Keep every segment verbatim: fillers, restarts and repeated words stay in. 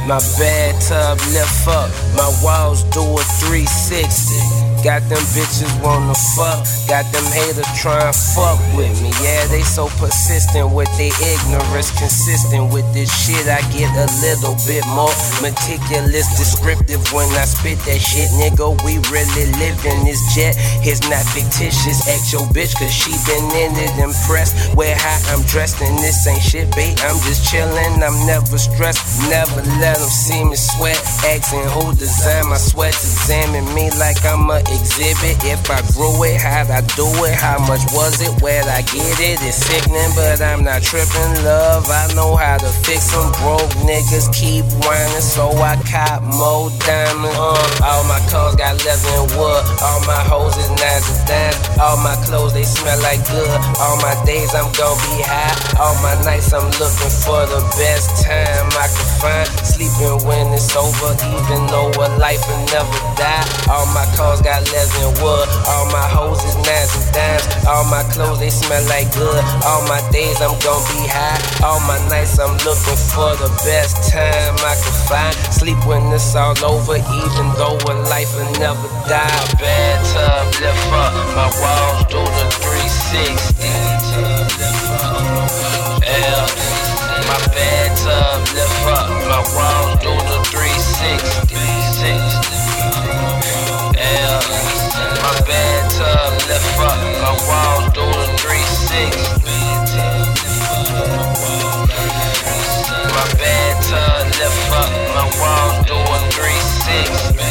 My bathtub lift up, my walls do a three sixty. Got them bitches wanna fuck, got them haters tryin' fuck with me. Yeah, they so persistent with their ignorance, consistent with this shit. I get a little bit more meticulous, descriptive when I spit that shit, nigga. We really live in this jet. It's not fictitious. Ask your bitch, cause she been in it, impressed with how I'm dressed. And this ain't shit, babe. I'm just chillin', I'm never stressed. Never let them see me sweat. Asking who designed my sweats, examine me like I'm a exhibit. If I grew it, how'd I do it? How much was it? Where'd I get it? It's sickening, but I'm not tripping, love. I know how to fix them. Broke niggas keep whining, so I cop more diamonds. Uh, all my cars got leather and wood. All my hoes is nines and dimes. All my clothes, they smell like good. All my days, I'm gon' be high. All my nights, I'm looking for the best time I can find. Sleeping when it's over, even though a life will never die. All my cars got leather and wood. All my hoes is nines and dimes. All my clothes, they smell like good. All my days, I'm gon' be high. All my nights, I'm looking for the best time I can find. Sleep when it's all over, even though a life will never die. Bathtub lift up, my walls do the three sixty. L, my bathtub lift up, my walls do the three sixty. L, my bathtub lift up, my walls do the three sixty. My bathtub lift up, my walls do a three sixty.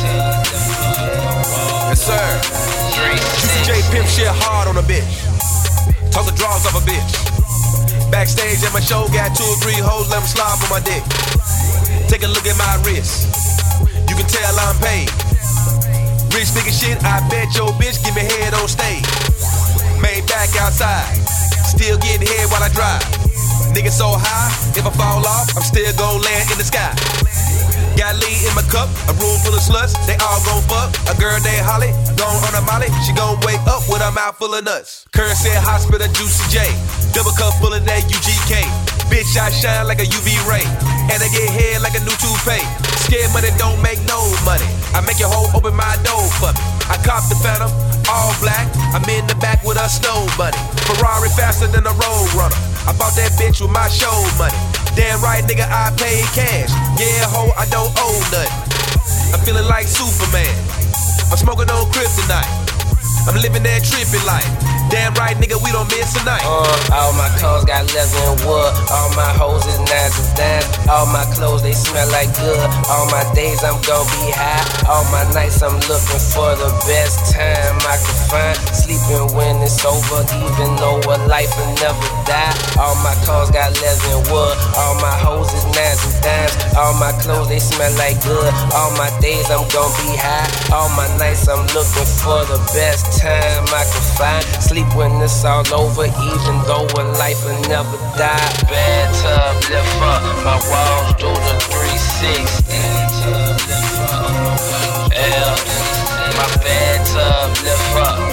Yes, sir. Juicy J pimp shit hard on a bitch. Talk the draws off a bitch. Backstage at my show, got two or three hoes, let them slide on my dick. Take a look at my wrist. You can tell I'm paid. Rich nigga shit, I bet your bitch give me head on stage. Made back outside, still getting head while I drive. Nigga so high, if I fall off, I'm still gon' land in the sky. Got lean in my cup, a room full of sluts, they all gon' fuck. A girl named Holly, gon' on a molly, she gon' wake up with a mouth full of nuts. Currency hospital, Juicy J, double cup full of that U G K. Bitch, I shine like a U V ray, and I get head like a new toupee. Scared money don't make no money, I make your hoe open my door for me. I cop the Phantom, all black, I'm in the back with a snow bunny. Ferrari faster than a road runner, I bought that bitch with my show money. Damn right, nigga, I paid cash. Yeah, ho, I don't owe nothing. I'm feeling like Superman. I'm smoking on kryptonite. I'm living that trippy life. Damn right, nigga, we don't miss a night. Uh, all my cars got leather and wood. All my hoes is nines and dimes. All my clothes, they smell like good. All my days, I'm gon' be high. All my nights, I'm looking for the best time I can find. Sleeping when it's over, even though a life will never die. All my cars got leather and wood. All my hoes is nines and dimes. All my clothes, they smell like good. All my days, I'm gon' be high. All my nights, I'm looking for the best time I can find. Sleep when it's all over, even though a life will never die. Bathtub lift up, my walls do the three sixty. L, my bathtub lift up,